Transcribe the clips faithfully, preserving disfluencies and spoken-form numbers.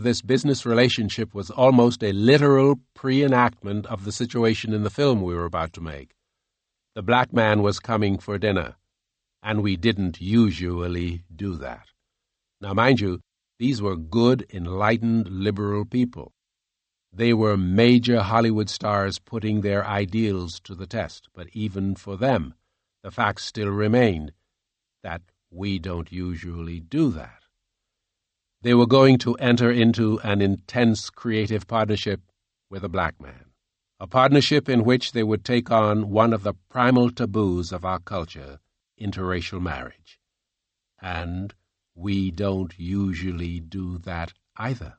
this business relationship was almost a literal pre-enactment of the situation in the film we were about to make. The black man was coming for dinner, and we didn't usually do that. Now, mind you, these were good, enlightened, liberal people. They were major Hollywood stars putting their ideals to the test, but even for them, the fact still remained that we don't usually do that. They were going to enter into an intense creative partnership with a black man, a partnership in which they would take on one of the primal taboos of our culture, interracial marriage. And we don't usually do that either.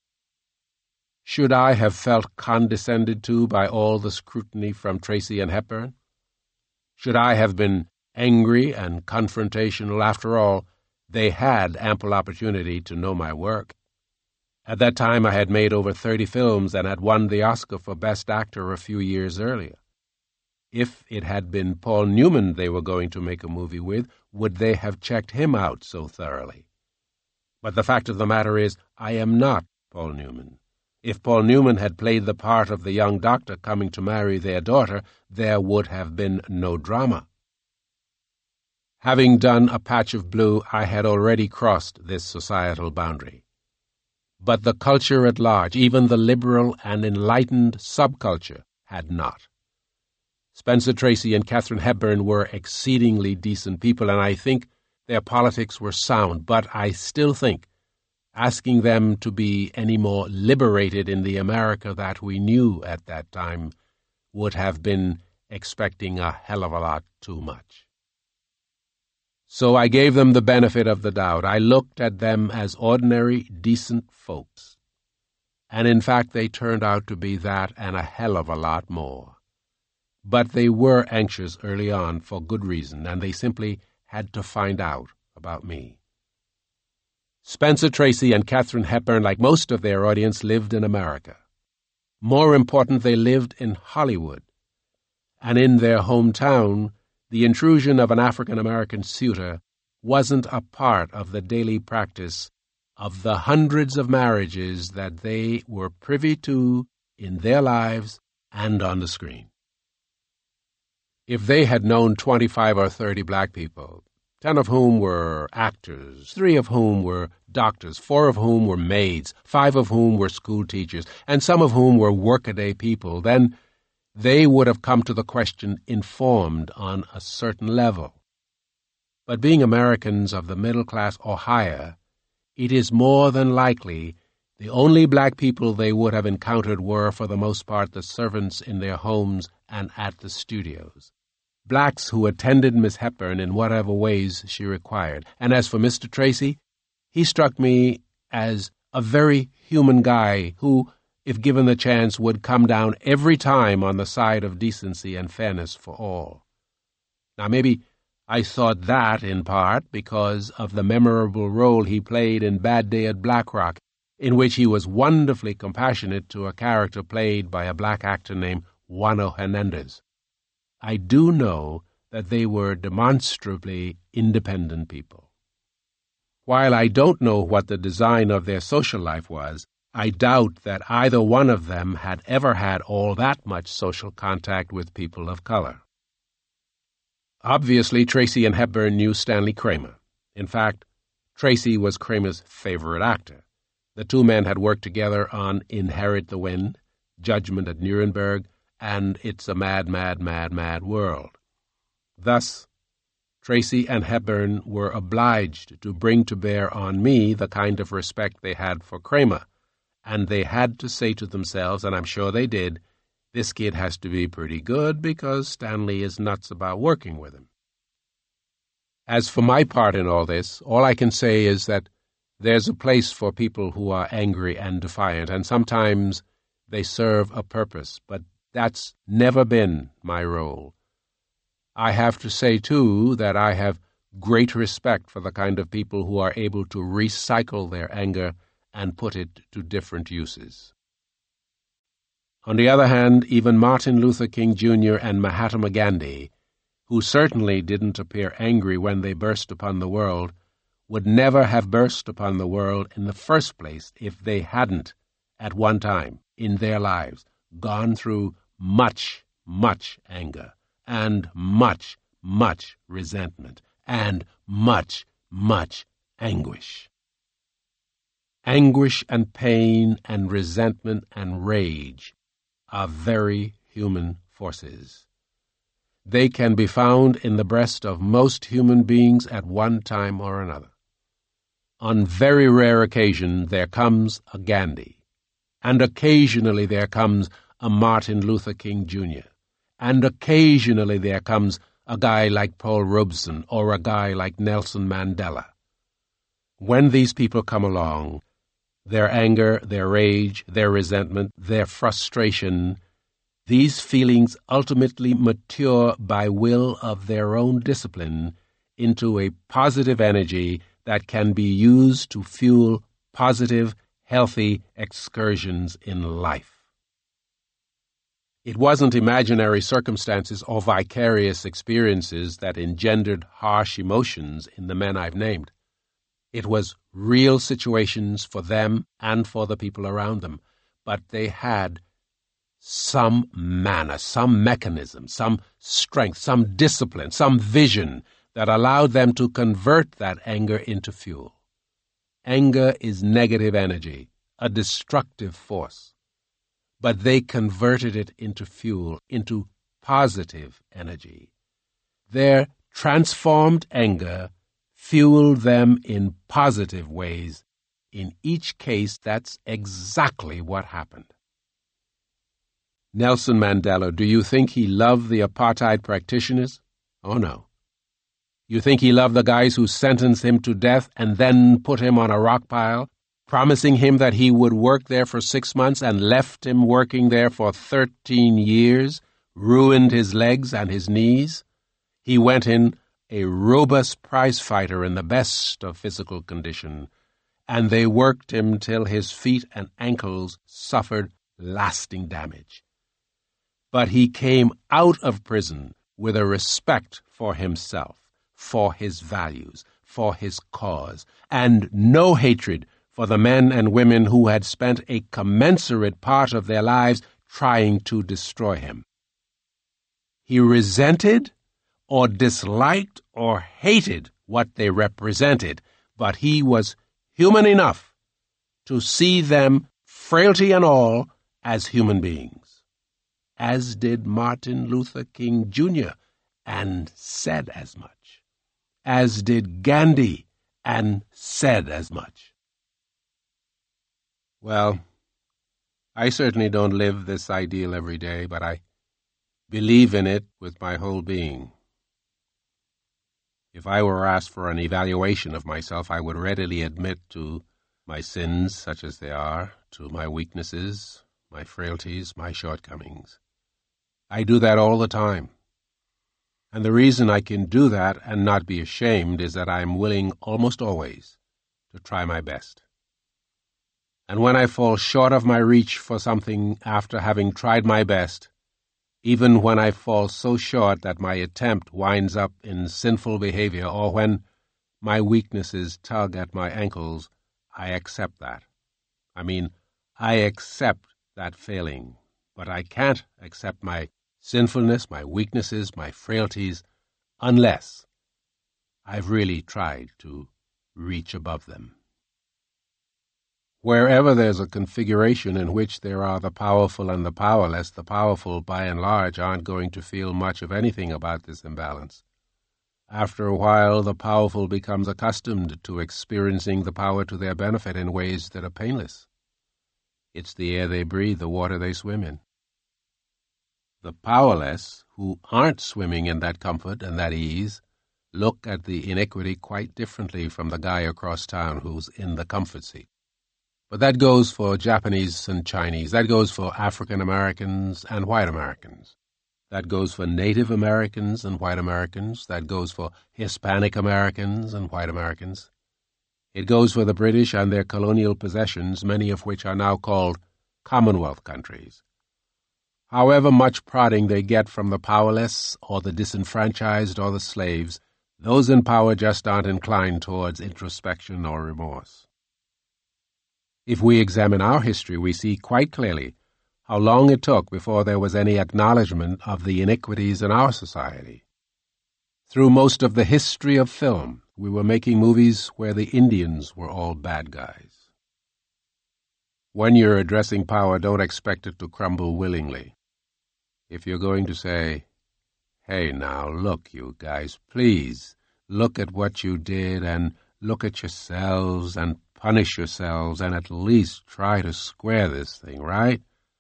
Should I have felt condescended to by all the scrutiny from Tracy and Hepburn? Should I have been angry and confrontational? After all, they had ample opportunity to know my work. At that time, I had made over thirty films and had won the Oscar for Best Actor a few years earlier. If it had been Paul Newman they were going to make a movie with, would they have checked him out so thoroughly? But the fact of the matter is, I am not Paul Newman. If Paul Newman had played the part of the young doctor coming to marry their daughter, there would have been no drama. Having done A Patch of Blue, I had already crossed this societal boundary. But the culture at large, even the liberal and enlightened subculture, had not. Spencer Tracy and Katharine Hepburn were exceedingly decent people, and I think their politics were sound, but I still think asking them to be any more liberated in the America that we knew at that time would have been expecting a hell of a lot too much. So I gave them the benefit of the doubt. I looked at them as ordinary, decent folks. And in fact, they turned out to be that and a hell of a lot more. But they were anxious early on for good reason, and they simply had to find out about me. Spencer Tracy and Katharine Hepburn, like most of their audience, lived in America. More important, they lived in Hollywood. And in their hometown, the intrusion of an African-American suitor wasn't a part of the daily practice of the hundreds of marriages that they were privy to in their lives and on the screen. If they had known twenty-five or thirty black people, ten of whom were actors, three of whom were doctors, four of whom were maids, five of whom were school teachers, and some of whom were workaday people, then they would have come to the question informed on a certain level. But being Americans of the middle class or higher, it is more than likely the only black people they would have encountered were, for the most part, the servants in their homes and at the studios. Blacks who attended Miss Hepburn in whatever ways she required. And as for Mister Tracy, he struck me as a very human guy who, if given the chance, would come down every time on the side of decency and fairness for all. Now, maybe I thought that in part because of the memorable role he played in Bad Day at Black Rock, in which he was wonderfully compassionate to a character played by a black actor named Juano Hernandez. I do know that they were demonstrably independent people. While I don't know what the design of their social life was, I doubt that either one of them had ever had all that much social contact with people of color. Obviously, Tracy and Hepburn knew Stanley Kramer. In fact, Tracy was Kramer's favorite actor. The two men had worked together on Inherit the Wind, Judgment at Nuremberg, and It's a Mad, Mad, Mad, Mad World. Thus, Tracy and Hepburn were obliged to bring to bear on me the kind of respect they had for Kramer, and they had to say to themselves, and I'm sure they did, this kid has to be pretty good because Stanley is nuts about working with him. As for my part in all this, all I can say is that there's a place for people who are angry and defiant, and sometimes they serve a purpose, but that's never been my role. I have to say, too, that I have great respect for the kind of people who are able to recycle their anger and put it to different uses. On the other hand, even Martin Luther King Junior and Mahatma Gandhi, who certainly didn't appear angry when they burst upon the world, would never have burst upon the world in the first place if they hadn't, at one time in their lives, gone through much, much anger, and much, much resentment, and much, much anguish. Anguish and pain and resentment and rage are very human forces. They can be found in the breast of most human beings at one time or another. On very rare occasion there comes a Gandhi, and occasionally there comes a Martin Luther King Junior, and occasionally there comes a guy like Paul Robeson or a guy like Nelson Mandela. When these people come along, their anger, their rage, their resentment, their frustration, these feelings ultimately mature by will of their own discipline into a positive energy that can be used to fuel positive, healthy excursions in life. It wasn't imaginary circumstances or vicarious experiences that engendered harsh emotions in the men I've named. It was real situations for them and for the people around them, but they had some manner, some mechanism, some strength, some discipline, some vision that allowed them to convert that anger into fuel. Anger is negative energy, a destructive force. But they converted it into fuel, into positive energy. Their transformed anger fueled them in positive ways. In each case, that's exactly what happened. Nelson Mandela, do you think he loved the apartheid practitioners? Oh, no. You think he loved the guys who sentenced him to death and then put him on a rock pile, promising him that he would work there for six months and left him working there for thirteen years, ruined his legs and his knees? He went in a robust prize fighter in the best of physical condition, and they worked him till his feet and ankles suffered lasting damage. But he came out of prison with a respect for himself, for his values, for his cause, and no hatred for the men and women who had spent a commensurate part of their lives trying to destroy him. He resented or disliked or hated what they represented, but he was human enough to see them, frailty and all, as human beings, as did Martin Luther King Junior, and said as much, as did Gandhi, and said as much. Well, I certainly don't live this ideal every day, but I believe in it with my whole being. If I were asked for an evaluation of myself, I would readily admit to my sins, such as they are, to my weaknesses, my frailties, my shortcomings. I do that all the time. And the reason I can do that and not be ashamed is that I am willing almost always to try my best. And when I fall short of my reach for something after having tried my best, even when I fall so short that my attempt winds up in sinful behavior, or when my weaknesses tug at my ankles, I accept that. I mean, I accept that failing, but I can't accept my sinfulness, my weaknesses, my frailties, unless I've really tried to reach above them. Wherever there's a configuration in which there are the powerful and the powerless, the powerful, by and large, aren't going to feel much of anything about this imbalance. After a while, the powerful becomes accustomed to experiencing the power to their benefit in ways that are painless. It's the air they breathe, the water they swim in. The powerless, who aren't swimming in that comfort and that ease, look at the iniquity quite differently from the guy across town who's in the comfort seat. But that goes for Japanese and Chinese. That goes for African Americans and white Americans. That goes for Native Americans and white Americans. That goes for Hispanic Americans and white Americans. It goes for the British and their colonial possessions, many of which are now called Commonwealth countries. However much prodding they get from the powerless or the disenfranchised or the slaves, Those in power just aren't inclined towards introspection or remorse. If we examine our history, we see quite clearly how long it took before there was any acknowledgement of the iniquities in our society. Through most of the history of film, we were making movies where the Indians were all bad guys. When you're addressing power, don't expect it to crumble willingly. If you're going to say, "Hey now, look, you guys, please, look at what you did and look at yourselves and punish yourselves and at least try to square this thing, right?"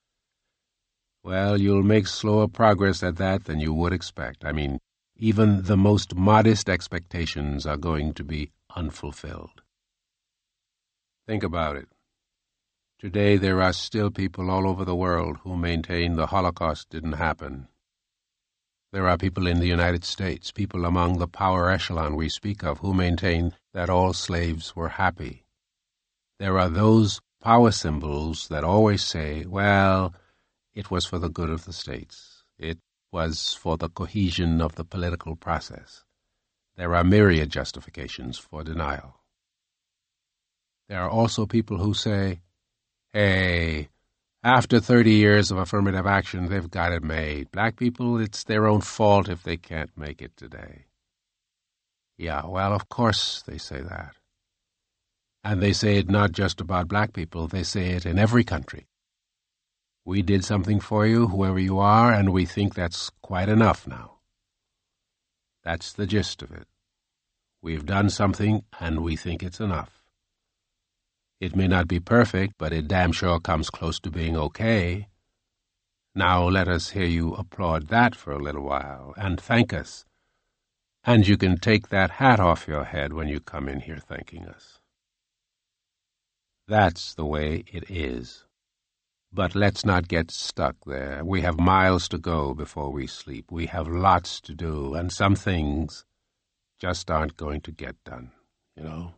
Well, you'll make slower progress at that than you would expect. I mean, even the most modest expectations are going to be unfulfilled. Think about it. Today there are still people all over the world who maintain the Holocaust didn't happen. There are people in the United States, people among the power echelon we speak of, who maintain that all slaves were happy. There are those power symbols that always say, well, it was for the good of the states. It was for the cohesion of the political process. There are myriad justifications for denial. There are also people who say, hey, after thirty years of affirmative action, they've got it made. Black people, it's their own fault if they can't make it today. Yeah, well, of course they say that. And they say it not just about black people, they say it in every country. We did something for you, whoever you are, and we think that's quite enough now. That's the gist of it. We've done something, and we think it's enough. It may not be perfect, but it damn sure comes close to being okay. Now let us hear you applaud that for a little while, and thank us. And you can take that hat off your head when you come in here thanking us. That's the way it is. But let's not get stuck there. We have miles to go before we sleep. We have lots to do, and some things just aren't going to get done, you know?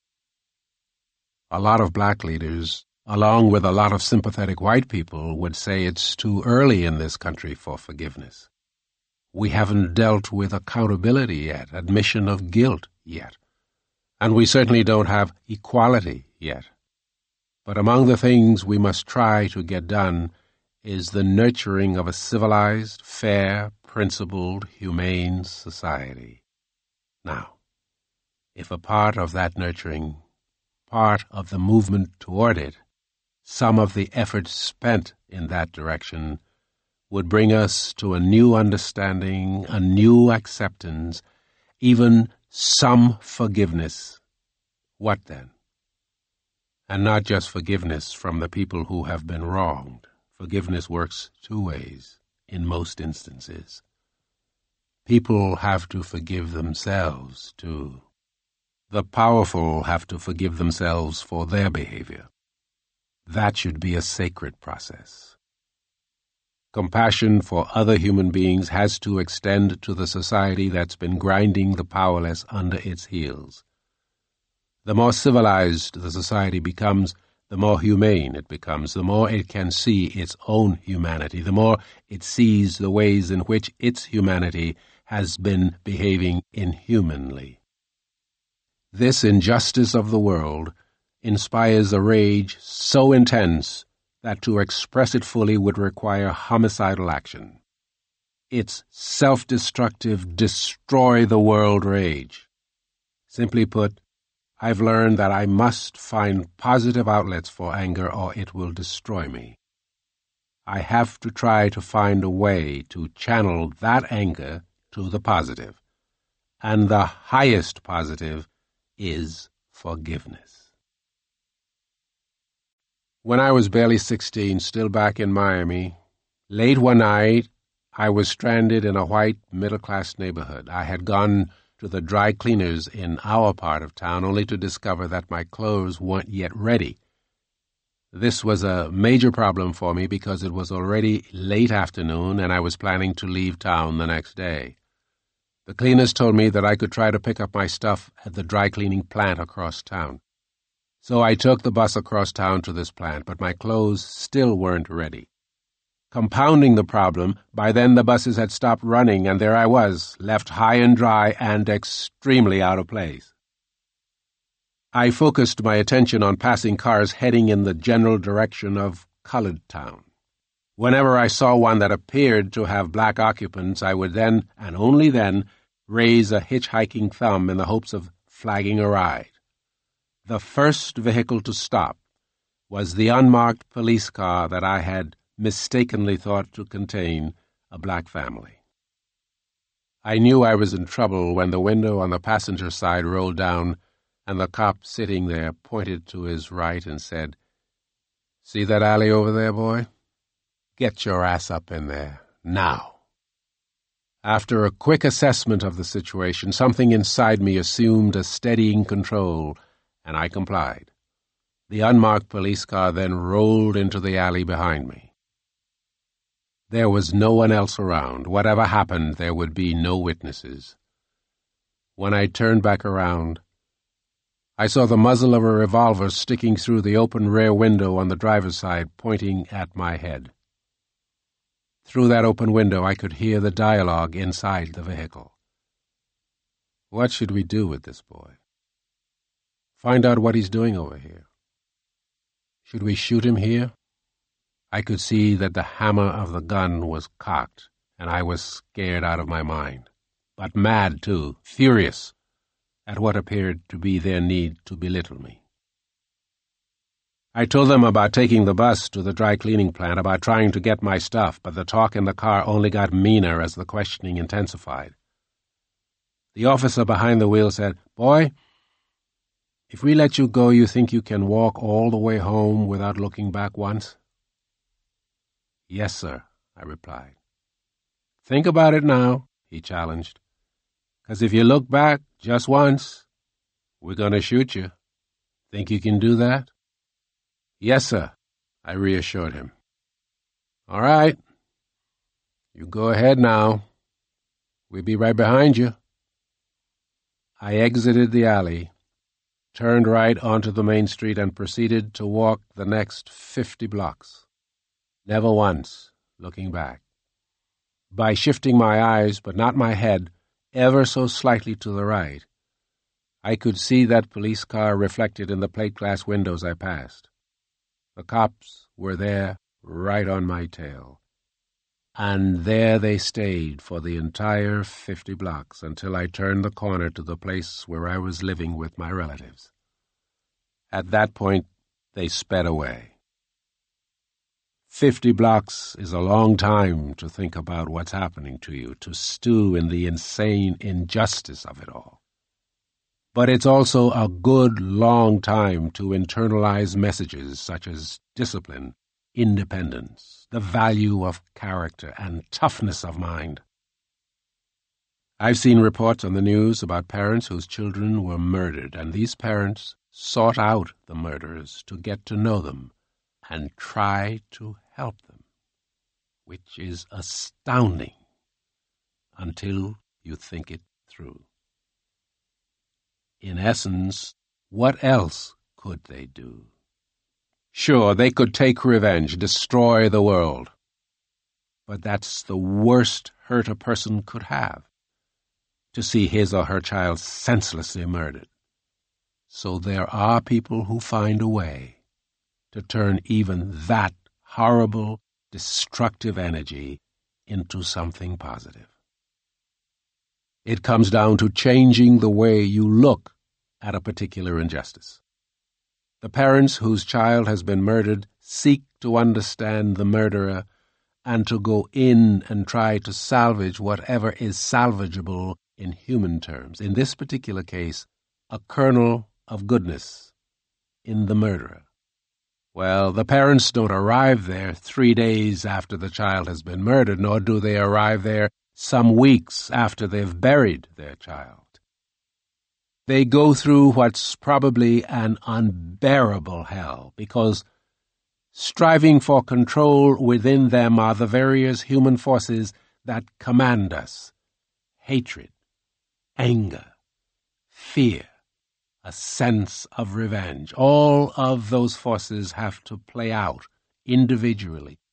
A lot of black leaders, along with a lot of sympathetic white people, would say it's too early in this country for forgiveness. We haven't dealt with accountability yet, admission of guilt yet, and we certainly don't have equality yet. But among the things we must try to get done is the nurturing of a civilized, fair, principled, humane society. Now, if a part of that nurturing, part of the movement toward it, some of the effort spent in that direction would bring us to a new understanding, a new acceptance, even some forgiveness, what then? And not just forgiveness from the people who have been wronged. Forgiveness works two ways, in most instances. People have to forgive themselves, too. The powerful have to forgive themselves for their behavior. That should be a sacred process. Compassion for other human beings has to extend to the society that's been grinding the powerless under its heels. The more civilized the society becomes, the more humane it becomes, the more it can see its own humanity, the more it sees the ways in which its humanity has been behaving inhumanly. This injustice of the world inspires a rage so intense that to express it fully would require homicidal action. It's self-destructive, destroy-the-world rage. Simply put, I've learned that I must find positive outlets for anger or it will destroy me. I have to try to find a way to channel that anger to the positive. And the highest positive is forgiveness. When I was barely sixteen, still back in Miami, late one night, I was stranded in a white middle-class neighborhood. I had gone to the dry cleaners in our part of town only to discover that my clothes weren't yet ready. This was a major problem for me because it was already late afternoon and I was planning to leave town the next day. The cleaners told me that I could try to pick up my stuff at the dry cleaning plant across town. So I took the bus across town to this plant, but my clothes still weren't ready. Compounding the problem, by then the buses had stopped running, and there I was, left high and dry and extremely out of place. I focused my attention on passing cars heading in the general direction of Colored Town. Whenever I saw one that appeared to have black occupants, I would then, and only then, raise a hitchhiking thumb in the hopes of flagging a ride. The first vehicle to stop was the unmarked police car that I had mistakenly thought to contain a black family. I knew I was in trouble when the window on the passenger side rolled down and the cop sitting there pointed to his right and said, "See that alley over there, boy? Get your ass up in there, now." After a quick assessment of the situation, something inside me assumed a steadying control, and I complied. The unmarked police car then rolled into the alley behind me. There was no one else around. Whatever happened, there would be no witnesses. When I turned back around, I saw the muzzle of a revolver sticking through the open rear window on the driver's side, pointing at my head. Through that open window, I could hear the dialogue inside the vehicle. What should we do with this boy? Find out what he's doing over here. Should we shoot him here? I could see that the hammer of the gun was cocked, and I was scared out of my mind, but mad, too, furious at what appeared to be their need to belittle me. I told them about taking the bus to the dry cleaning plant, about trying to get my stuff, but the talk in the car only got meaner as the questioning intensified. The officer behind the wheel said, "Boy, if we let you go, you think you can walk all the way home without looking back once?" "Yes, sir," I replied. "Think about it now," he challenged, "'cause if you look back just once, we're going to shoot you. Think you can do that?" "Yes, sir," I reassured him. "All right. You go ahead now. We'll be right behind you." I exited the alley, turned right onto the main street, and proceeded to walk the next fifty blocks, never once looking back. By shifting my eyes, but not my head, ever so slightly to the right, I could see that police car reflected in the plate glass windows I passed. The cops were there, right on my tail. And there they stayed for the entire fifty blocks until I turned the corner to the place where I was living with my relatives. At that point, they sped away. Fifty blocks is a long time to think about what's happening to you, to stew in the insane injustice of it all. But it's also a good long time to internalize messages such as discipline, independence, the value of character, and toughness of mind. I've seen reports on the news about parents whose children were murdered, and these parents sought out the murderers to get to know them and try to help them, which is astounding until you think it through. In essence, what else could they do? Sure, they could take revenge, destroy the world. But that's the worst hurt a person could have, to see his or her child senselessly murdered. So there are people who find a way to turn even that horrible, destructive energy into something positive. It comes down to changing the way you look at a particular injustice. The parents whose child has been murdered seek to understand the murderer and to go in and try to salvage whatever is salvageable in human terms. In this particular case, a kernel of goodness in the murderer. Well, the parents don't arrive there three days after the child has been murdered, nor do they arrive there some weeks after they've buried their child. They go through what's probably an unbearable hell, because striving for control within them are the various human forces that command us: hatred, anger, fear, a sense of revenge. All of those forces have to play out individually,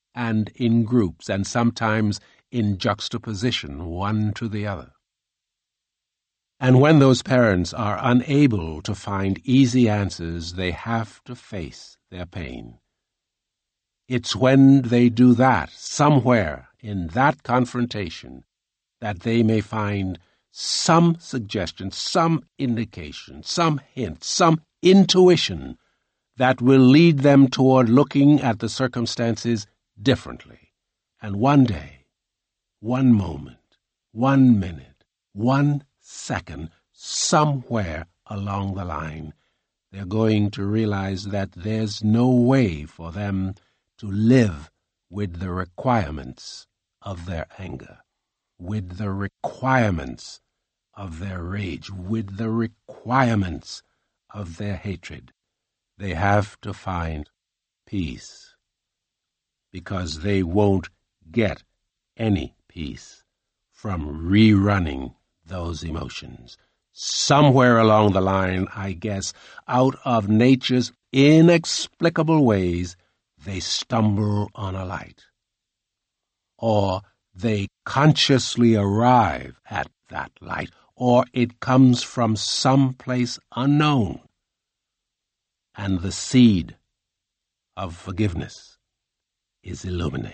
and in groups, and sometimes in juxtaposition one to the other. And when those parents are unable to find easy answers, they have to face their pain. It's when they do that, somewhere in that confrontation, that they may find some suggestion, some indication, some hint, some intuition that will lead them toward looking at the circumstances differently. And one day, one moment, one minute, one second, somewhere along the line, they're going to realize that there's no way for them to live with the requirements of their anger, with the requirements of their rage, with the requirements of their hatred. They have to find peace, because they won't get any peace from rerunning those emotions. Somewhere along the line, I guess, out of nature's inexplicable ways, they stumble on a light. Or they consciously arrive at that light, or it comes from some place unknown, and the seed of forgiveness is illuminated.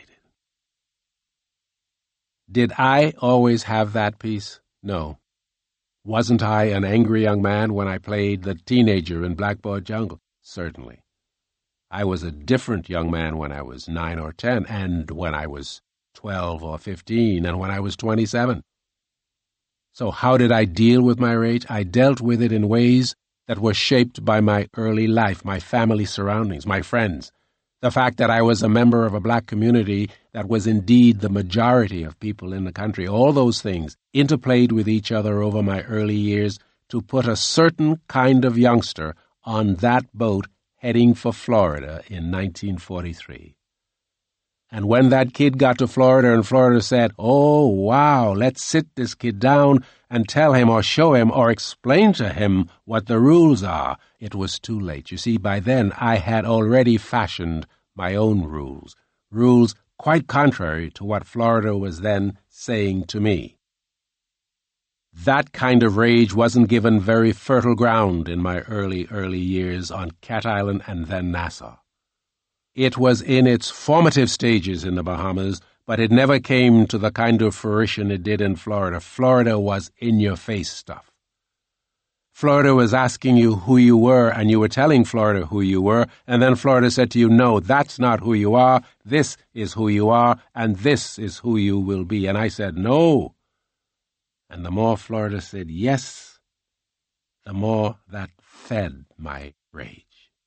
Did I always have that peace? No. Wasn't I an angry young man when I played the teenager in Blackboard Jungle? Certainly. I was a different young man when I was nine or ten, and when I was twelve or fifteen, and when I was twenty-seven. So how did I deal with my rage? I dealt with it in ways that were shaped by my early life, my family surroundings, my friends, the fact that I was a member of a black community that was indeed the majority of people in the country. All those things interplayed with each other over my early years to put a certain kind of youngster on that boat heading for Florida in nineteen forty-three. And when that kid got to Florida and Florida said, "Oh, wow, let's sit this kid down and tell him or show him or explain to him what the rules are," it was too late. You see, by then I had already fashioned my own rules, rules quite contrary to what Florida was then saying to me. That kind of rage wasn't given very fertile ground in my early, early years on Cat Island and then Nassau. It was in its formative stages in the Bahamas, but it never came to the kind of fruition it did in Florida. Florida was in-your-face stuff. Florida was asking you who you were, and you were telling Florida who you were, and then Florida said to you, "No, that's not who you are. This is who you are, and this is who you will be." And I said, "No." And the more Florida said yes, the more that fed my rage.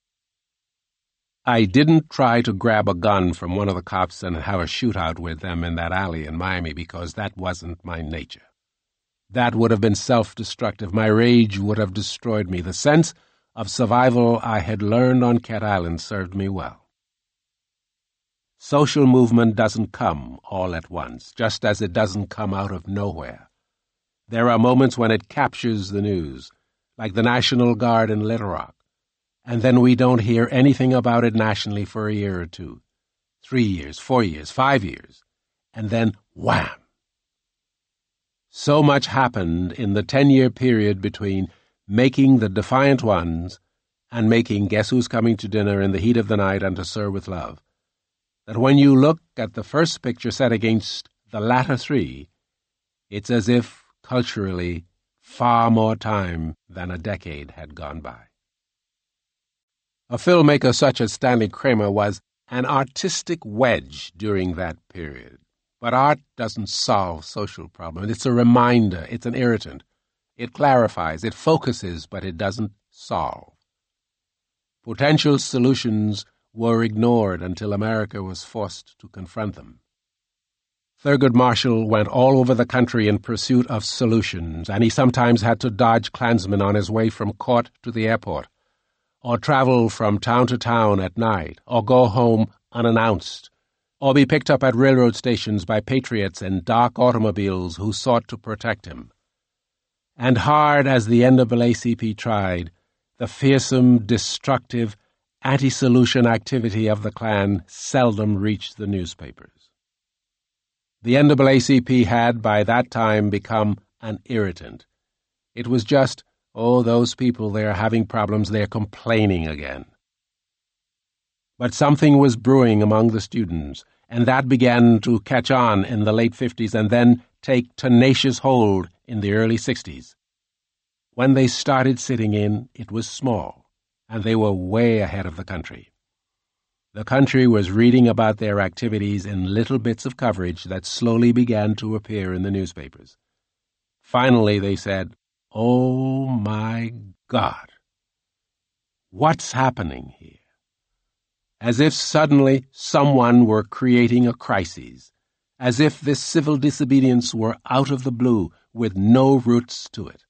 I didn't try to grab a gun from one of the cops and have a shootout with them in that alley in Miami, because that wasn't my nature. That would have been self-destructive. My rage would have destroyed me. The sense of survival I had learned on Cat Island served me well. Social movement doesn't come all at once, just as it doesn't come out of nowhere. There are moments when it captures the news, like the National Guard in Little Rock, and then we don't hear anything about it nationally for a year or two, three years, four years, five years, and then wham! So much happened in the ten-year period between making The Defiant Ones and making Guess Who's Coming to Dinner in the Heat of the Night and To Serve with Love, that when you look at the first picture set against the latter three, it's as if, culturally, far more time than a decade had gone by. A filmmaker such as Stanley Kramer was an artistic wedge during that period. But art doesn't solve social problems. It's a reminder. It's an irritant. It clarifies. It focuses, but it doesn't solve. Potential solutions were ignored until America was forced to confront them. Thurgood Marshall went all over the country in pursuit of solutions, and he sometimes had to dodge Klansmen on his way from court to the airport, or travel from town to town at night, or go home unannounced, or be picked up at railroad stations by patriots in dark automobiles who sought to protect him. And hard as the N double A C P tried, the fearsome, destructive, anti-solution activity of the Klan seldom reached the newspapers. The N double A C P had, by that time, become an irritant. It was just, oh, those people, they're having problems, they're complaining again. But something was brewing among the students, and that began to catch on in the late fifties and then take tenacious hold in the early sixties. When they started sitting in, it was small, and they were way ahead of the country. The country was reading about their activities in little bits of coverage that slowly began to appear in the newspapers. Finally, they said, "Oh, my God! What's happening here?" As if suddenly someone were creating a crisis, as if this civil disobedience were out of the blue with no roots to it.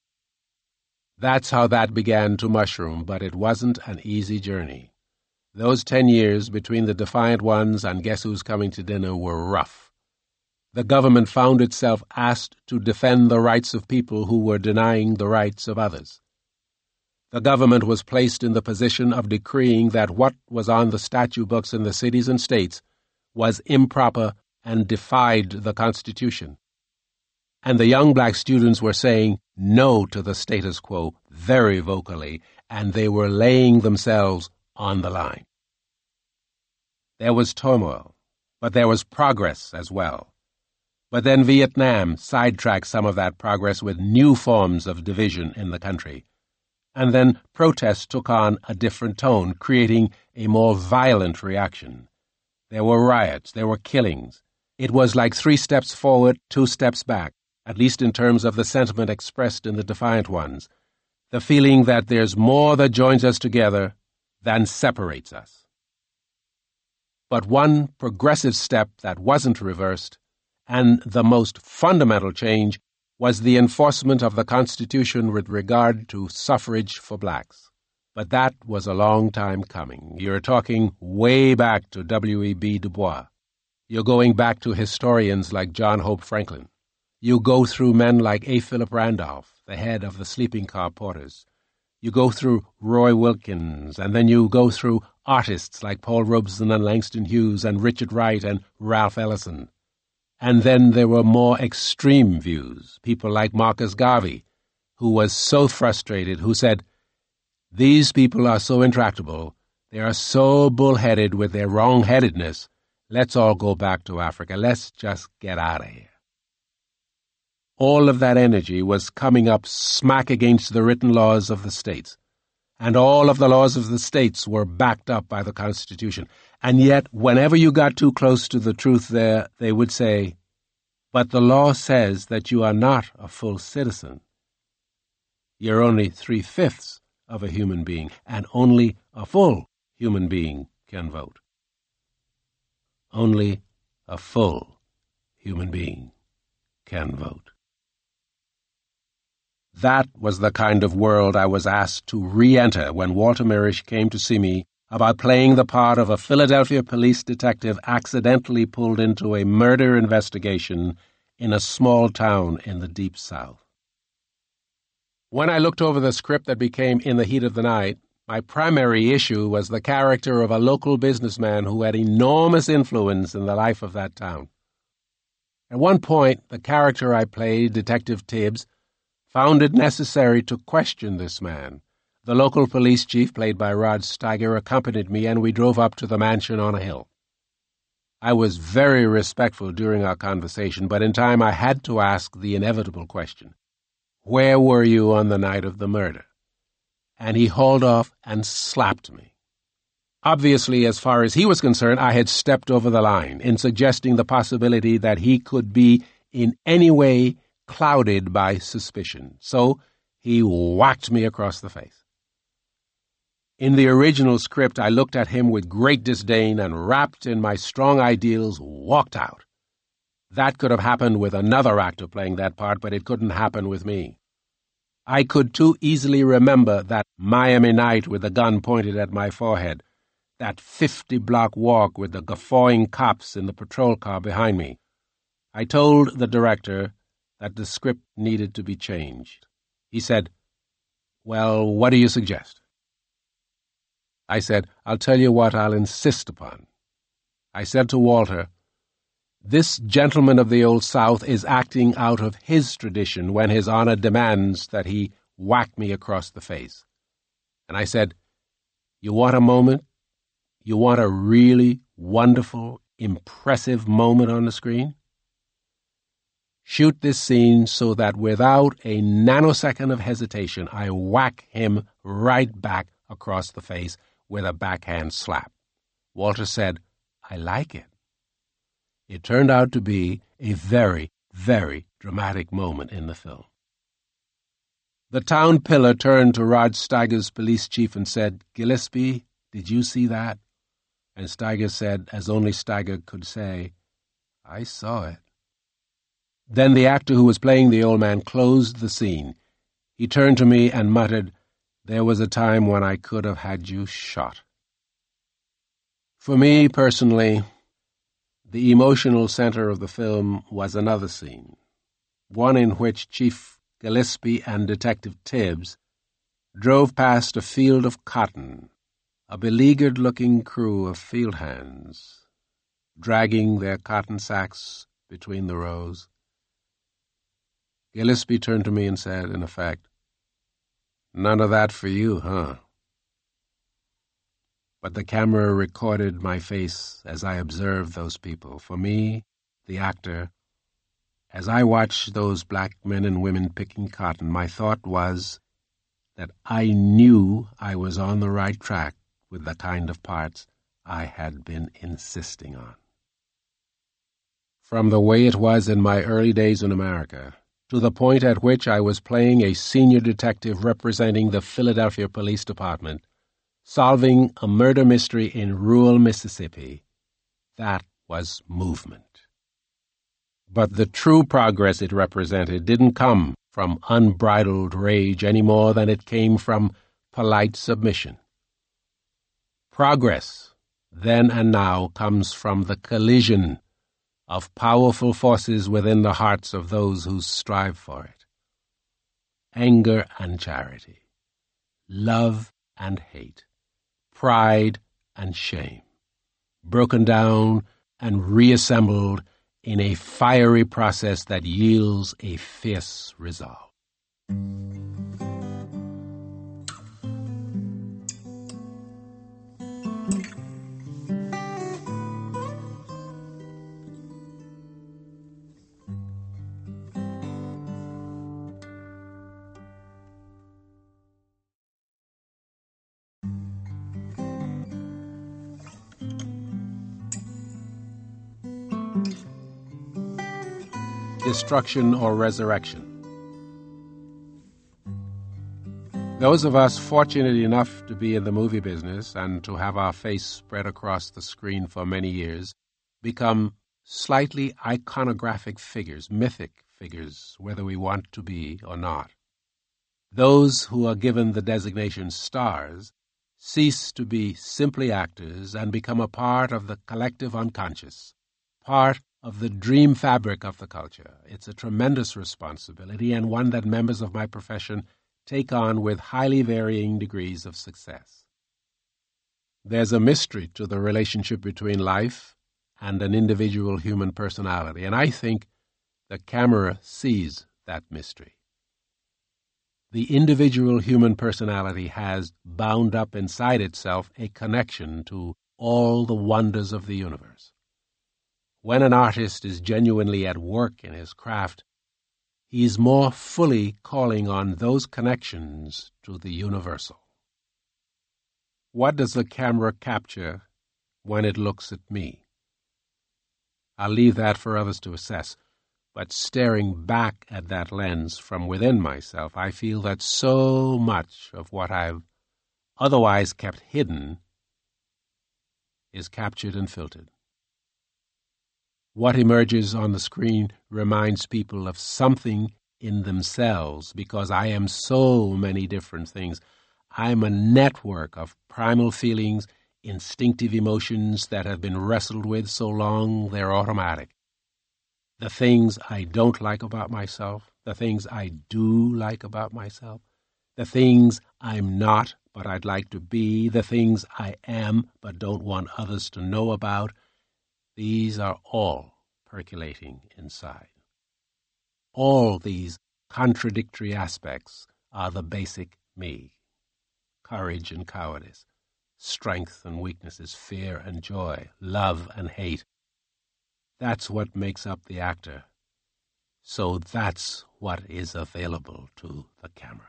That's how that began to mushroom, but it wasn't an easy journey. Those ten years between the Defiant Ones and Guess Who's Coming to Dinner were rough. The government found itself asked to defend the rights of people who were denying the rights of others. The government was placed in the position of decreeing that what was on the statute books in the cities and states was improper and defied the Constitution. And the young black students were saying no to the status quo very vocally, and they were laying themselves on the line. There was turmoil, but there was progress as well. But then Vietnam sidetracked some of that progress with new forms of division in the country. And then protests took on a different tone, creating a more violent reaction. There were riots, there were killings. It was like three steps forward, two steps back, at least in terms of the sentiment expressed in the Defiant Ones, the feeling that there's more that joins us together than separates us. But one progressive step that wasn't reversed, and the most fundamental change, was the enforcement of the Constitution with regard to suffrage for blacks. But that was a long time coming. You're talking way back to W E B Du Bois. You're going back to historians like John Hope Franklin. You go through men like A. Philip Randolph, the head of the sleeping car porters. You go through Roy Wilkins, and then you go through artists like Paul Robeson and Langston Hughes and Richard Wright and Ralph Ellison. And then there were more extreme views, people like Marcus Garvey, who was so frustrated, who said, "These people are so intractable, they are so bullheaded with their wrong-headedness, let's all go back to Africa, let's just get out of here." All of that energy was coming up smack against the written laws of the states, and all of the laws of the states were backed up by the Constitution. And yet, whenever you got too close to the truth there, they would say, "But the law says that you are not a full citizen. You're only three-fifths of a human being, and only a full human being can vote." Only a full human being can vote. That was the kind of world I was asked to re-enter when Walter Mirisch came to see me about playing the part of a Philadelphia police detective accidentally pulled into a murder investigation in a small town in the Deep South. When I looked over the script that became In the Heat of the Night, my primary issue was the character of a local businessman who had enormous influence in the life of that town. At one point, the character I played, Detective Tibbs, found it necessary to question this man. The local police chief, played by Rod Steiger, accompanied me, and we drove up to the mansion on a hill. I was very respectful during our conversation, but in time I had to ask the inevitable question. "Where were you on the night of the murder?" And he hauled off and slapped me. Obviously, as far as he was concerned, I had stepped over the line in suggesting the possibility that he could be in any way clouded by suspicion. So he whacked me across the face. In the original script, I looked at him with great disdain and, wrapped in my strong ideals, walked out. That could have happened with another actor playing that part, but it couldn't happen with me. I could too easily remember that Miami night with the gun pointed at my forehead, that fifty-block walk with the guffawing cops in the patrol car behind me. I told the director that the script needed to be changed. He said, "Well, what do you suggest?" I said, I'll tell you what I'll insist upon. I said to Walter, this gentleman of the Old South is acting out of his tradition when his honor demands that he whack me across the face. And I said, you want a moment? You want a really wonderful, impressive moment on the screen? Shoot this scene so that without a nanosecond of hesitation, I whack him right back across the face with a backhand slap. Walter said, I like it. It turned out to be a very, very dramatic moment in the film. The town pillar turned to Rod Steiger's police chief and said, Gillespie, did you see that? And Steiger said, as only Steiger could say, I saw it. Then the actor who was playing the old man closed the scene. He turned to me and muttered, there was a time when I could have had you shot. For me, personally, the emotional center of the film was another scene, one in which Chief Gillespie and Detective Tibbs drove past a field of cotton, a beleaguered-looking crew of field hands, dragging their cotton sacks between the rows. Gillespie turned to me and said, in effect, none of that for you, huh? But the camera recorded my face as I observed those people. For me, the actor, as I watched those black men and women picking cotton, my thought was that I knew I was on the right track with the kind of parts I had been insisting on. From the way it was in my early days in America, to the point at which I was playing a senior detective representing the Philadelphia Police Department, solving a murder mystery in rural Mississippi, that was movement. But the true progress it represented didn't come from unbridled rage any more than it came from polite submission. Progress, then and now, comes from the collision of powerful forces within the hearts of those who strive for it. Anger and charity, love and hate, pride and shame, broken down and reassembled in a fiery process that yields a fierce resolve. Destruction or resurrection. Those of us fortunate enough to be in the movie business and to have our face spread across the screen for many years become slightly iconographic figures, mythic figures, whether we want to be or not. Those who are given the designation stars cease to be simply actors and become a part of the collective unconscious, part of the dream fabric of the culture. It's a tremendous responsibility, and one that members of my profession take on with highly varying degrees of success. There's a mystery to the relationship between life and an individual human personality, and I think the camera sees that mystery. The individual human personality has bound up inside itself a connection to all the wonders of the universe. When an artist is genuinely at work in his craft, he is more fully calling on those connections to the universal. What does the camera capture when it looks at me? I'll leave that for others to assess, but staring back at that lens from within myself, I feel that so much of what I've otherwise kept hidden is captured and filtered. What emerges on the screen reminds people of something in themselves, because I am so many different things. I'm a network of primal feelings, instinctive emotions that have been wrestled with so long they're automatic. The things I don't like about myself, the things I do like about myself, the things I'm not but I'd like to be, the things I am but don't want others to know about, these are all percolating inside. All these contradictory aspects are the basic me. Courage and cowardice, strength and weaknesses, fear and joy, love and hate. That's what makes up the actor. So that's what is available to the camera.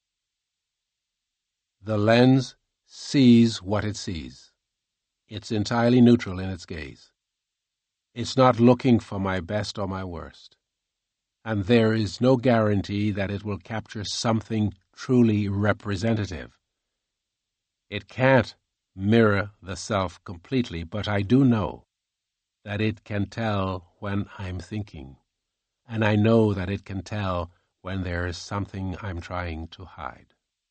The lens sees what it sees. It's entirely neutral in its gaze. It's not looking for my best or my worst. And there is no guarantee that it will capture something truly representative. It can't mirror the self completely, but I do know that it can tell when I'm thinking, and I know that it can tell when there is something I'm trying to hide.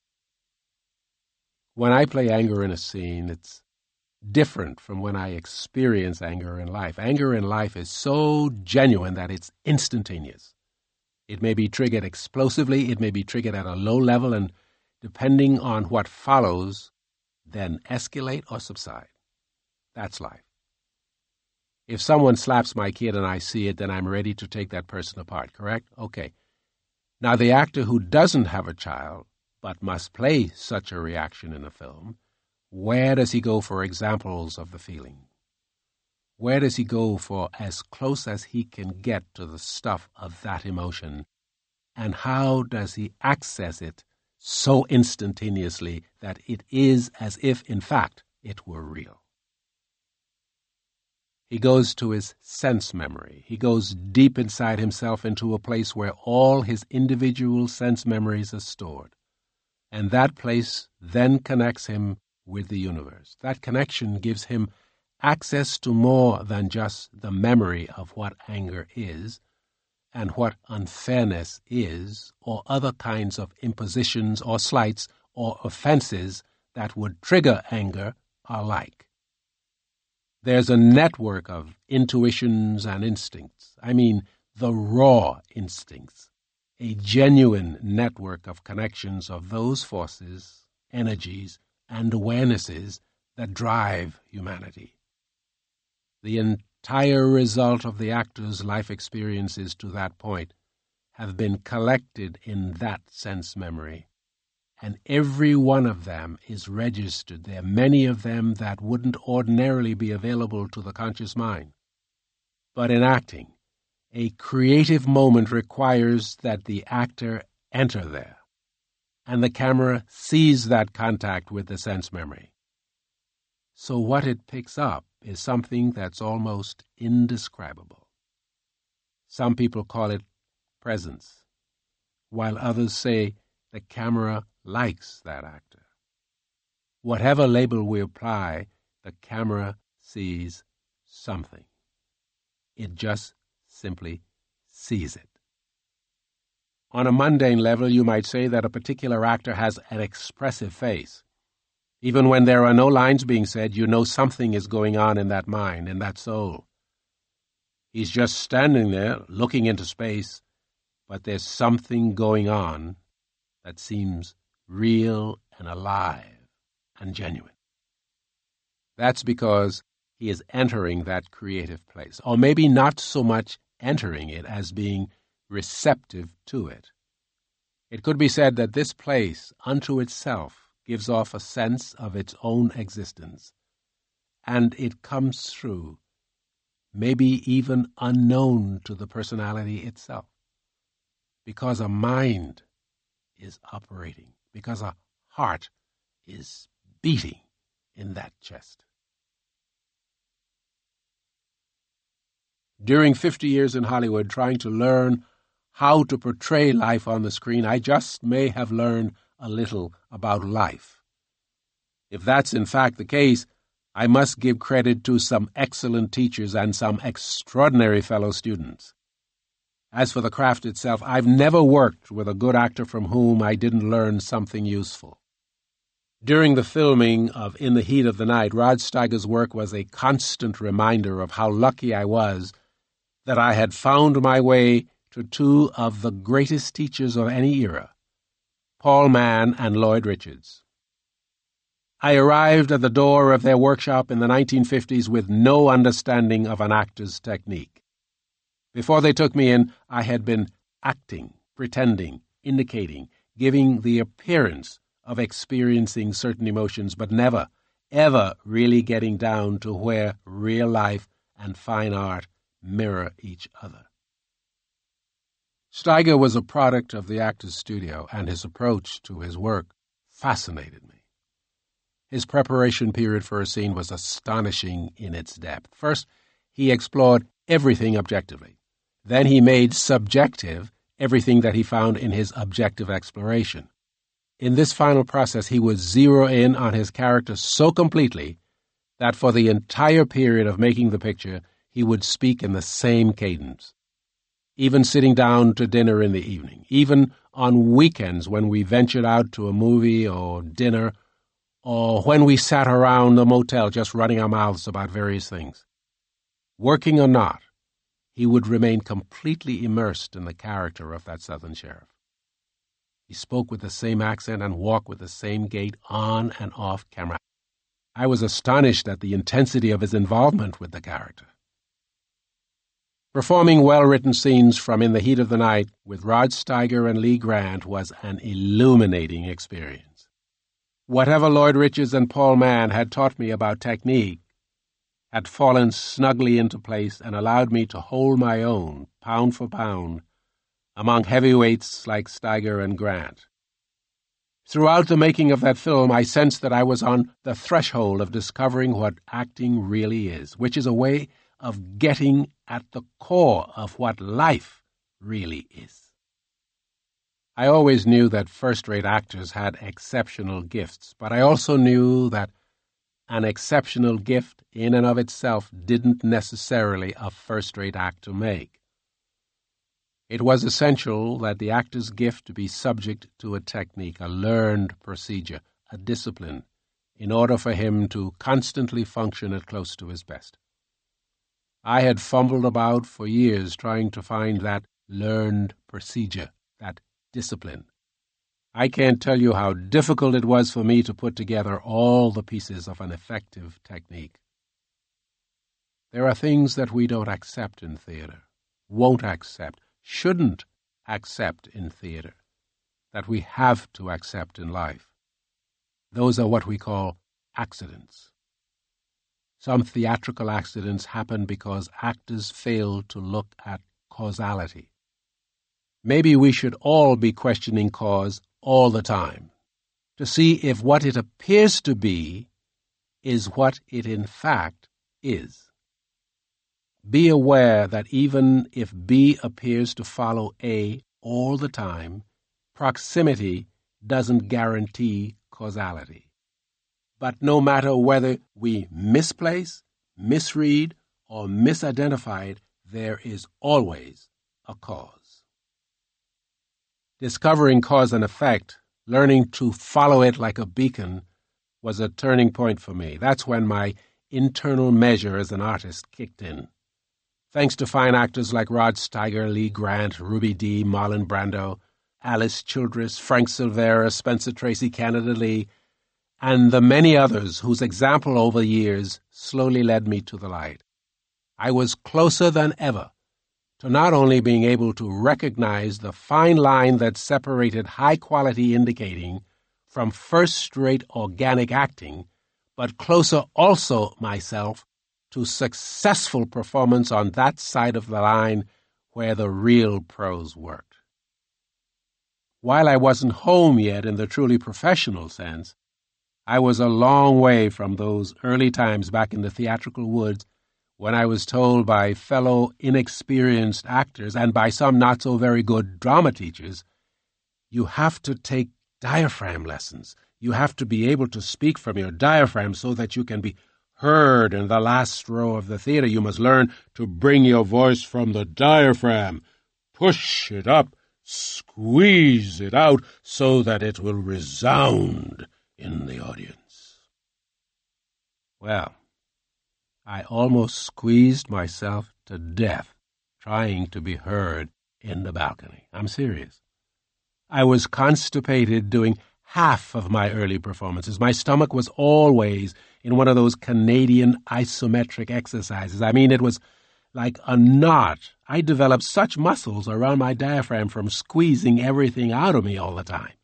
When I play anger in a scene, it's different from when I experience anger in life. Anger in life is so genuine that it's instantaneous. It may be triggered explosively, it may be triggered at a low level, and depending on what follows, then escalate or subside. That's life. If someone slaps my kid and I see it, then I'm ready to take that person apart, correct? Okay. Now, the actor who doesn't have a child, but must play such a reaction in a film, where does he go for examples of the feeling? Where does he go for as close as he can get to the stuff of that emotion? And how does he access it so instantaneously that it is as if, in fact, it were real? He goes to his sense memory. He goes deep inside himself into a place where all his individual sense memories are stored. And that place then connects him with the universe. That connection gives him access to more than just the memory of what anger is and what unfairness is, or other kinds of impositions or slights or offenses that would trigger anger are like. There's a network of intuitions and instincts. I mean, the raw instincts. A genuine network of connections of those forces, energies, and awarenesses that drive humanity. The entire result of the actor's life experiences to that point have been collected in that sense memory, and every one of them is registered. There are many of them that wouldn't ordinarily be available to the conscious mind. But in acting, a creative moment requires that the actor enter there, and the camera sees that contact with the sense memory. So what it picks up is something that's almost indescribable. Some people call it presence, while others say the camera likes that actor. Whatever label we apply, the camera sees something. It just simply sees it. On a mundane level, you might say that a particular actor has an expressive face. Even when there are no lines being said, you know something is going on in that mind, in that soul. He's just standing there, looking into space, but there's something going on that seems real and alive and genuine. That's because he is entering that creative place, or maybe not so much entering it as being receptive to it. It could be said that this place, unto itself, gives off a sense of its own existence, and it comes through, maybe even unknown to the personality itself, because a mind is operating, because a heart is beating in that chest. During fifty years in Hollywood, trying to learn how to portray life on the screen, I just may have learned a little about life. If that's in fact the case, I must give credit to some excellent teachers and some extraordinary fellow students. As for the craft itself, I've never worked with a good actor from whom I didn't learn something useful. During the filming of In the Heat of the Night, Rod Steiger's work was a constant reminder of how lucky I was that I had found my way to two of the greatest teachers of any era, Paul Mann and Lloyd Richards. I arrived at the door of their workshop in the nineteen fifties with no understanding of an actor's technique. Before they took me in, I had been acting, pretending, indicating, giving the appearance of experiencing certain emotions, but never, ever really getting down to where real life and fine art mirror each other. Steiger was a product of the actor's studio, and his approach to his work fascinated me. His preparation period for a scene was astonishing in its depth. First, he explored everything objectively. Then he made subjective everything that he found in his objective exploration. In this final process, he would zero in on his character so completely that for the entire period of making the picture, he would speak in the same cadence. Even sitting down to dinner in the evening, even on weekends when we ventured out to a movie or dinner, or when we sat around the motel just running our mouths about various things. Working or not, he would remain completely immersed in the character of that Southern sheriff. He spoke with the same accent and walked with the same gait on and off camera. I was astonished at the intensity of his involvement with the character. Performing well-written scenes from In the Heat of the Night with Rod Steiger and Lee Grant was an illuminating experience. Whatever Lloyd Richards and Paul Mann had taught me about technique had fallen snugly into place and allowed me to hold my own, pound for pound, among heavyweights like Steiger and Grant. Throughout the making of that film, I sensed that I was on the threshold of discovering what acting really is, which is a way of getting at the core of what life really is. I always knew that first-rate actors had exceptional gifts, but I also knew that an exceptional gift in and of itself didn't necessarily a first-rate actor make. It was essential that the actor's gift be subject to a technique, a learned procedure, a discipline, in order for him to constantly function at close to his best. I had fumbled about for years trying to find that learned procedure, that discipline. I can't tell you how difficult it was for me to put together all the pieces of an effective technique. There are things that we don't accept in theater, won't accept, shouldn't accept in theater, that we have to accept in life. Those are what we call accidents. Some theatrical accidents happen because actors fail to look at causality. Maybe we should all be questioning cause all the time, to see if what it appears to be is what it in fact is. Be aware that even if B appears to follow A all the time, proximity doesn't guarantee causality. But no matter whether we misplace, misread, or misidentify it, there is always a cause. Discovering cause and effect, learning to follow it like a beacon, was a turning point for me. That's when my internal measure as an artist kicked in. Thanks to fine actors like Rod Steiger, Lee Grant, Ruby Dee, Marlon Brando, Alice Childress, Frank Silvera, Spencer Tracy, Canada Lee, and the many others whose example over the years slowly led me to the light. I was closer than ever to not only being able to recognize the fine line that separated high-quality indicating from first-rate organic acting, but closer also myself to successful performance on that side of the line where the real pros worked. While I wasn't home yet in the truly professional sense, I was a long way from those early times back in the theatrical woods when I was told by fellow inexperienced actors and by some not-so-very-good drama teachers, you have to take diaphragm lessons. You have to be able to speak from your diaphragm so that you can be heard in the last row of the theater. You must learn to bring your voice from the diaphragm, push it up, squeeze it out so that it will resound in the audience. Well, I almost squeezed myself to death trying to be heard in the balcony. I'm serious. I was constipated doing half of my early performances, my stomach was always in one of those Canadian isometric exercises. I mean, it was like a knot. I developed such muscles around my diaphragm from squeezing everything out of me all the time.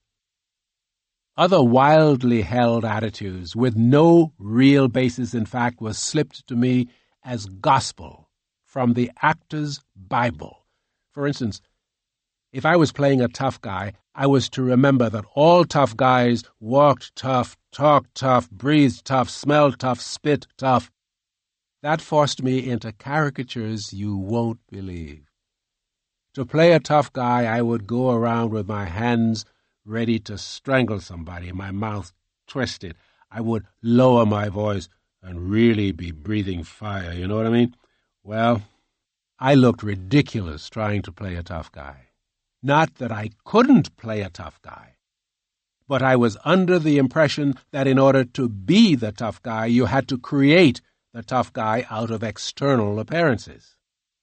Other wildly held attitudes with no real basis in fact was slipped to me as gospel from the actor's Bible. For instance, if I was playing a tough guy, I was to remember that all tough guys walked tough, talked tough, breathed tough, smelled tough, spit tough. That forced me into caricatures you won't believe. To play a tough guy, I would go around with my hands ready to strangle somebody, my mouth twisted. I would lower my voice and really be breathing fire, you know what I mean? Well, I looked ridiculous trying to play a tough guy. Not that I couldn't play a tough guy, but I was under the impression that in order to be the tough guy, you had to create the tough guy out of external appearances.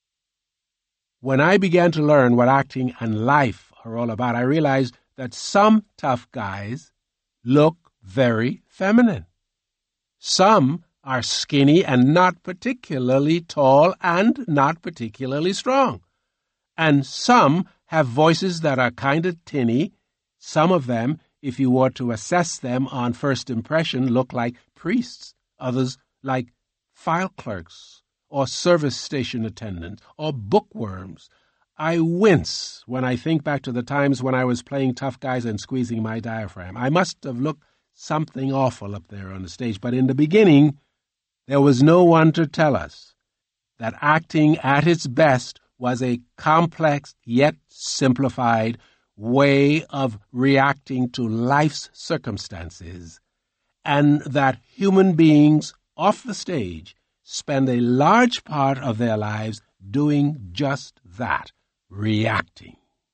When I began to learn what acting and life are all about, I realized that some tough guys look very feminine. Some are skinny and not particularly tall and not particularly strong. And some have voices that are kind of tinny. Some of them, if you were to assess them on first impression, look like priests. Others like file clerks or service station attendants or bookworms. I wince when I think back to the times when I was playing tough guys and squeezing my diaphragm. I must have looked something awful up there on the stage, but in the beginning, there was no one to tell us that acting at its best was a complex yet simplified way of reacting to life's circumstances, and that human beings off the stage spend a large part of their lives doing just that, reacting.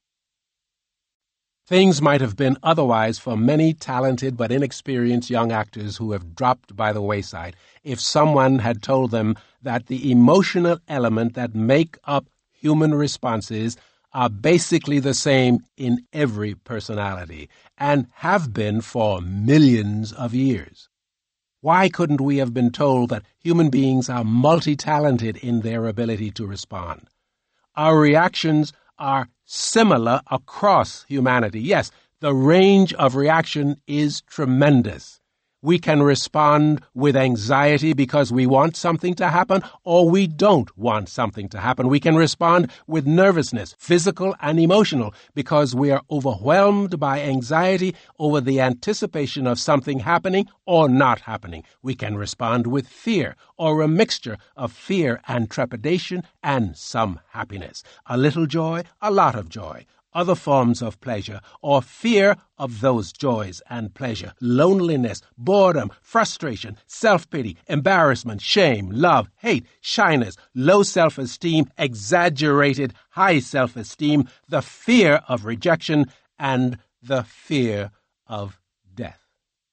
Things might have been otherwise for many talented but inexperienced young actors who have dropped by the wayside if someone had told them that the emotional element that make up human responses are basically the same in every personality and have been for millions of years. Why couldn't we have been told that human beings are multi-talented in their ability to respond? Our reactions are similar across humanity. Yes, the range of reaction is tremendous. We can respond with anxiety because we want something to happen, or we don't want something to happen. We can respond with nervousness, physical and emotional, because we are overwhelmed by anxiety over the anticipation of something happening or not happening. We can respond with fear, or a mixture of fear and trepidation and some happiness. A little joy, a lot of joy. Other forms of pleasure, or fear of those joys and pleasure, loneliness, boredom, frustration, self-pity, embarrassment, shame, love, hate, shyness, low self-esteem, exaggerated high self-esteem, the fear of rejection, and the fear of death.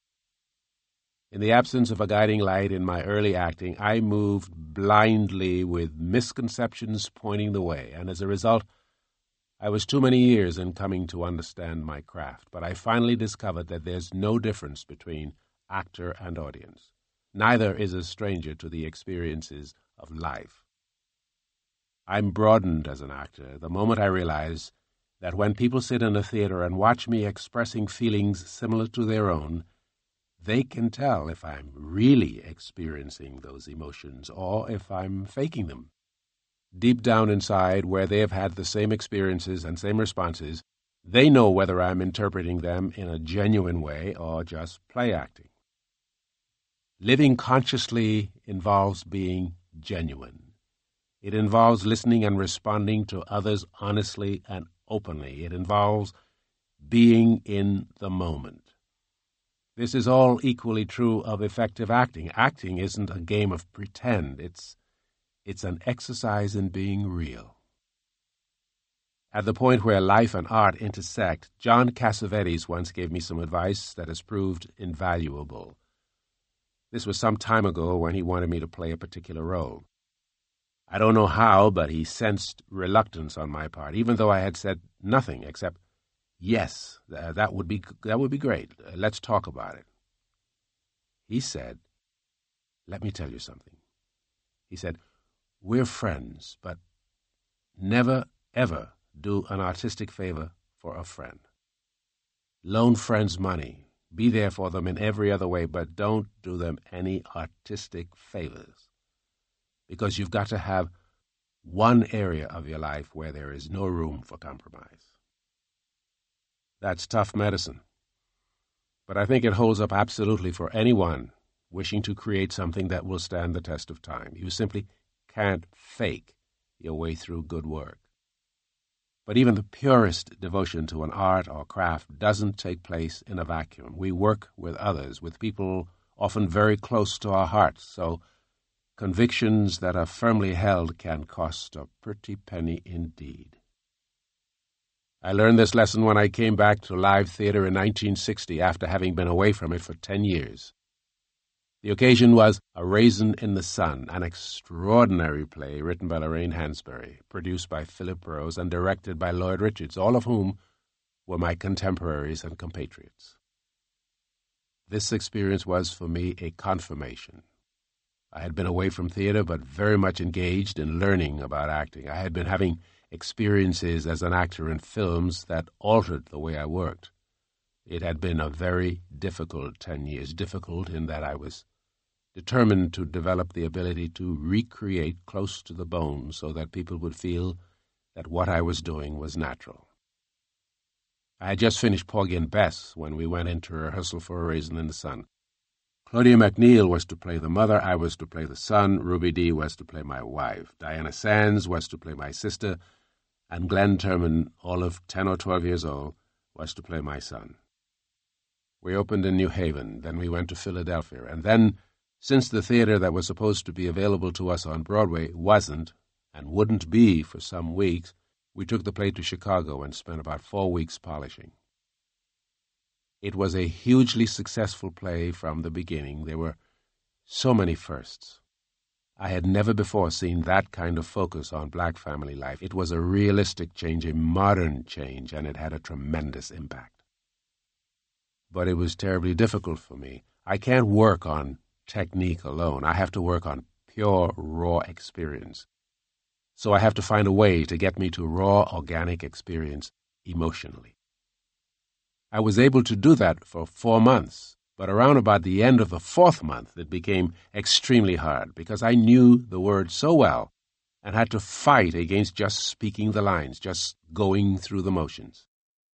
In the absence of a guiding light in my early acting, I moved blindly with misconceptions pointing the way, and as a result, I was too many years in coming to understand my craft, but I finally discovered that there's no difference between actor and audience. Neither is a stranger to the experiences of life. I'm broadened as an actor the moment I realize that when people sit in a theater and watch me expressing feelings similar to their own, they can tell if I'm really experiencing those emotions or if I'm faking them. Deep down inside, where they have had the same experiences and same responses, they know whether I'm interpreting them in a genuine way or just play acting. Living consciously involves being genuine. It involves listening and responding to others honestly and openly. It involves being in the moment. This is all equally true of effective acting. Acting isn't a game of pretend. It's It's an exercise in being real. At the point where life and art intersect, John Cassavetes once gave me some advice that has proved invaluable. This was some time ago when he wanted me to play a particular role. I don't know how, but he sensed reluctance on my part, even though I had said nothing except, Yes, th- that would be that would be great. Uh, let's talk about it. He said, let me tell you something. He said, we're friends, but never, ever do an artistic favor for a friend. Loan friends money. Be there for them in every other way, but don't do them any artistic favors. Because you've got to have one area of your life where there is no room for compromise. That's tough medicine. But I think it holds up absolutely for anyone wishing to create something that will stand the test of time. You simply can't fake your way through good work. But even the purest devotion to an art or craft doesn't take place in a vacuum. We work with others, with people often very close to our hearts, so convictions that are firmly held can cost a pretty penny indeed. I learned this lesson when I came back to live theater in nineteen sixty after having been away from it for ten years. The occasion was A Raisin in the Sun, an extraordinary play written by Lorraine Hansberry, produced by Philip Rose, and directed by Lloyd Richards, all of whom were my contemporaries and compatriots. This experience was, for me, a confirmation. I had been away from theater, but very much engaged in learning about acting. I had been having experiences as an actor in films that altered the way I worked. It had been a very difficult ten years, difficult in that I was determined to develop the ability to recreate close to the bone so that people would feel that what I was doing was natural. I had just finished Porgy and Bess when we went into rehearsal for A Raisin in the Sun. Claudia McNeil was to play the mother, I was to play the son, Ruby Dee was to play my wife, Diana Sands was to play my sister, and Glenn Turman, all of ten or twelve years old, was to play my son. We opened in New Haven, then we went to Philadelphia, and then, since the theater that was supposed to be available to us on Broadway wasn't, and wouldn't be for some weeks, we took the play to Chicago and spent about four weeks polishing. It was a hugely successful play from the beginning. There were so many firsts. I had never before seen that kind of focus on black family life. It was a realistic change, a modern change, and it had a tremendous impact. But it was terribly difficult for me. I can't work on technique alone. I have to work on pure, raw experience. So I have to find a way to get me to raw, organic experience emotionally. I was able to do that for four months, but around about the end of the fourth month it became extremely hard because I knew the words so well and had to fight against just speaking the lines, just going through the motions.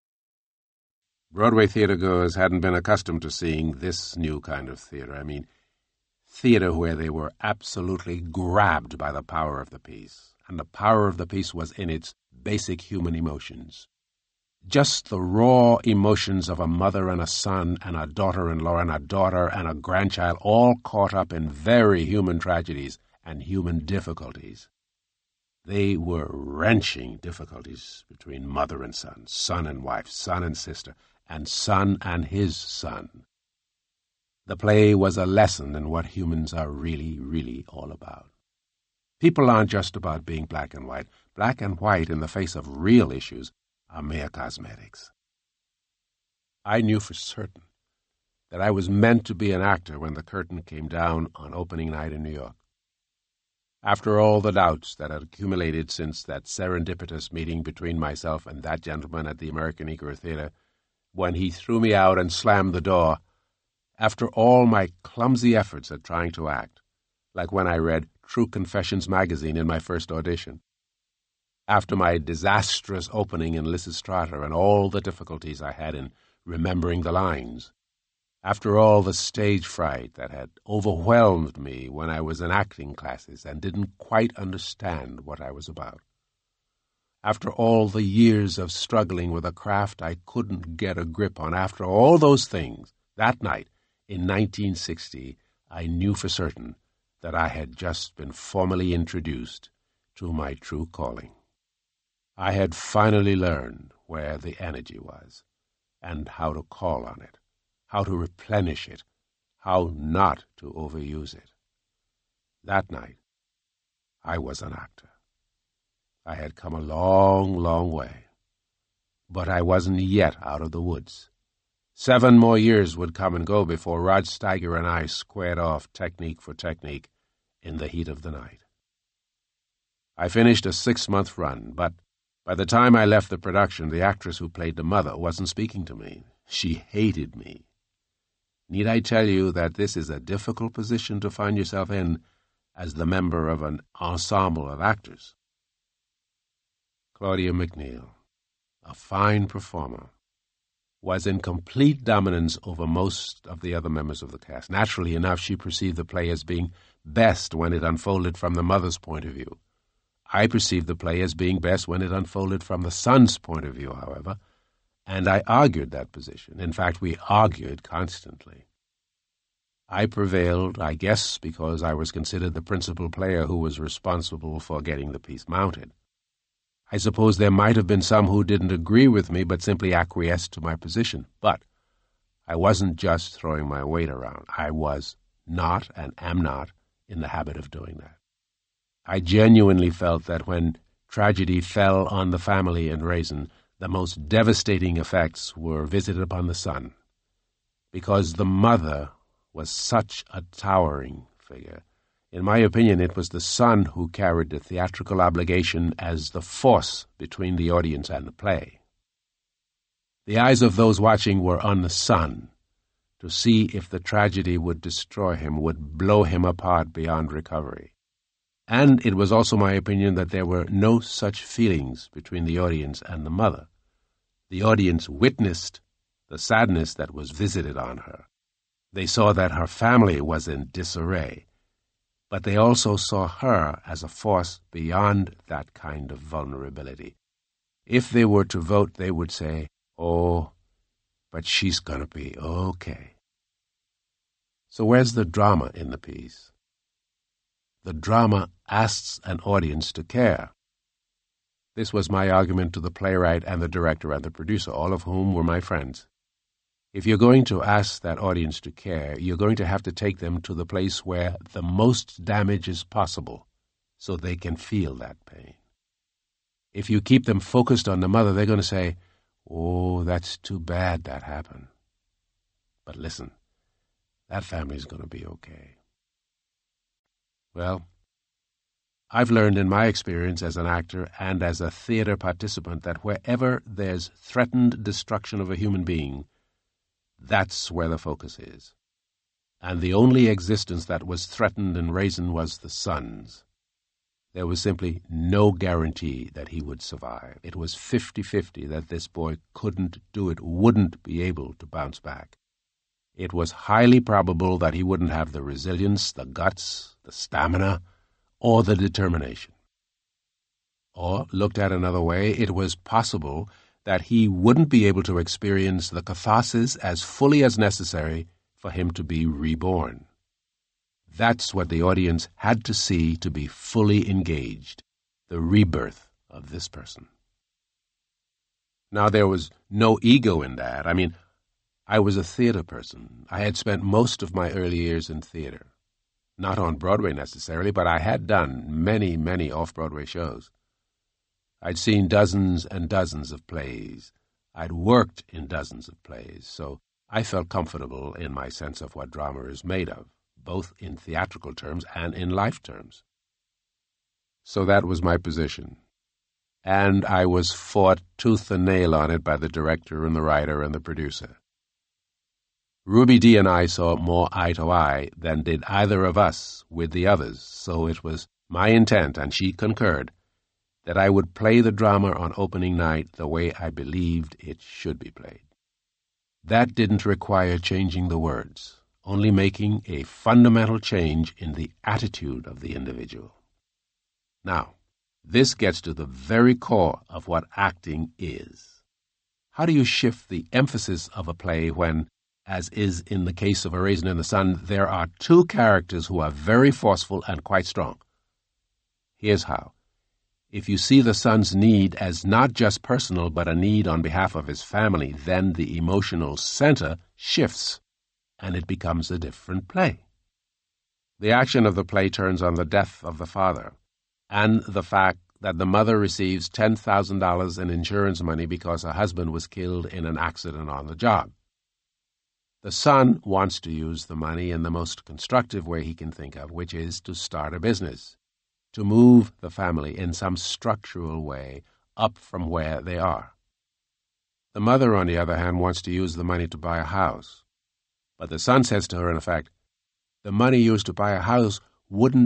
Broadway theatergoers hadn't been accustomed to seeing this new kind of theater. I mean, theater where they were absolutely grabbed by the power of the piece, and the power of the piece was in its basic human emotions. Just the raw emotions of a mother and a son and a daughter-in-law and a daughter and a grandchild, all caught up in very human tragedies and human difficulties. They were wrenching difficulties between mother and son, son and wife, son and sister, and son and his son. The play was a lesson in what humans are really, really all about. People aren't just about being black and white. Black and white in the face of real issues are mere cosmetics. I knew for certain that I was meant to be an actor when the curtain came down on opening night in New York. After all the doubts that had accumulated since that serendipitous meeting between myself and that gentleman at the American Negro Theater, when he threw me out and slammed the door, after all my clumsy efforts at trying to act, like when I read True Confessions magazine in my first audition, after my disastrous opening in Lysistrata and all the difficulties I had in remembering the lines, after all the stage fright that had overwhelmed me when I was in acting classes and didn't quite understand what I was about, after all the years of struggling with a craft I couldn't get a grip on, after all those things, that night in nineteen sixty, I knew for certain that I had just been formally introduced to my true calling. I had finally learned where the energy was and how to call on it, how to replenish it, how not to overuse it. That night, I was an actor. I had come a long, long way, But I wasn't yet out of the woods. Seven more years would come and go before Rod Steiger and I squared off technique for technique in the heat of the night. I finished a six-month run, but by the time I left the production, the actress who played the mother wasn't speaking to me. She hated me. Need I tell you that this is a difficult position to find yourself in as the member of an ensemble of actors? Claudia McNeil, a fine performer, was in complete dominance over most of the other members of the cast. Naturally enough, she perceived the play as being best when it unfolded from the mother's point of view. I perceived the play as being best when it unfolded from the son's point of view, however, and I argued that position. In fact, we argued constantly. I prevailed, I guess, because I was considered the principal player who was responsible for getting the piece mounted. I suppose there might have been some who didn't agree with me but simply acquiesced to my position. But I wasn't just throwing my weight around. I was not and am not in the habit of doing that. I genuinely felt that when tragedy fell on the family in Raisin, the most devastating effects were visited upon the son, because the mother was such a towering figure. In my opinion, it was the son who carried the theatrical obligation as the force between the audience and the play. The eyes of those watching were on the son, to see if the tragedy would destroy him, would blow him apart beyond recovery. And it was also my opinion that there were no such feelings between the audience and the mother. The audience witnessed the sadness that was visited on her. They saw that her family was in disarray, but they also saw her as a force beyond that kind of vulnerability. If they were to vote, they would say, "Oh, but she's going to be okay." So where's the drama in the piece? The drama asks an audience to care. This was my argument to the playwright and the director and the producer, all of whom were my friends. If you're going to ask that audience to care, you're going to have to take them to the place where the most damage is possible so they can feel that pain. If you keep them focused on the mother, they're going to say, "Oh, that's too bad that happened. But listen, that family's going to be okay." Well, I've learned in my experience as an actor and as a theater participant that wherever there's threatened destruction of a human being, that's where the focus is. And the only existence that was threatened in Raisin was the son's. There was simply no guarantee that he would survive. It was fifty-fifty that this boy couldn't do it, wouldn't be able to bounce back. It was highly probable that he wouldn't have the resilience, the guts, the stamina, or the determination. Or, looked at another way, it was possible that he wouldn't be able to experience the catharsis as fully as necessary for him to be reborn. That's what the audience had to see to be fully engaged, the rebirth of this person. Now, there was no ego in that. I mean, I was a theater person. I had spent most of my early years in theater. Not on Broadway necessarily, but I had done many, many off-Broadway shows. I'd seen dozens and dozens of plays. I'd worked in dozens of plays, so I felt comfortable in my sense of what drama is made of, both in theatrical terms and in life terms. So that was my position. And I was fought tooth and nail on it by the director and the writer and the producer. Ruby Dee and I saw more eye to eye than did either of us with the others, so it was my intent, and she concurred, that I would play the drama on opening night the way I believed it should be played. That didn't require changing the words, only making a fundamental change in the attitude of the individual. Now, this gets to the very core of what acting is. How do you shift the emphasis of a play when, as is in the case of A Raisin in the Sun, there are two characters who are very forceful and quite strong? Here's how. If you see the son's need as not just personal but a need on behalf of his family, then the emotional center shifts, and it becomes a different play. The action of the play turns on the death of the father, and the fact that the mother receives ten thousand dollars in insurance money because her husband was killed in an accident on the job. The son wants to use the money in the most constructive way he can think of, which is to start a business, to move the family in some structural way up from where they are. The mother, on the other hand, wants to use the money to buy a house. But the son says to her, in effect, the money used to buy a house wouldn't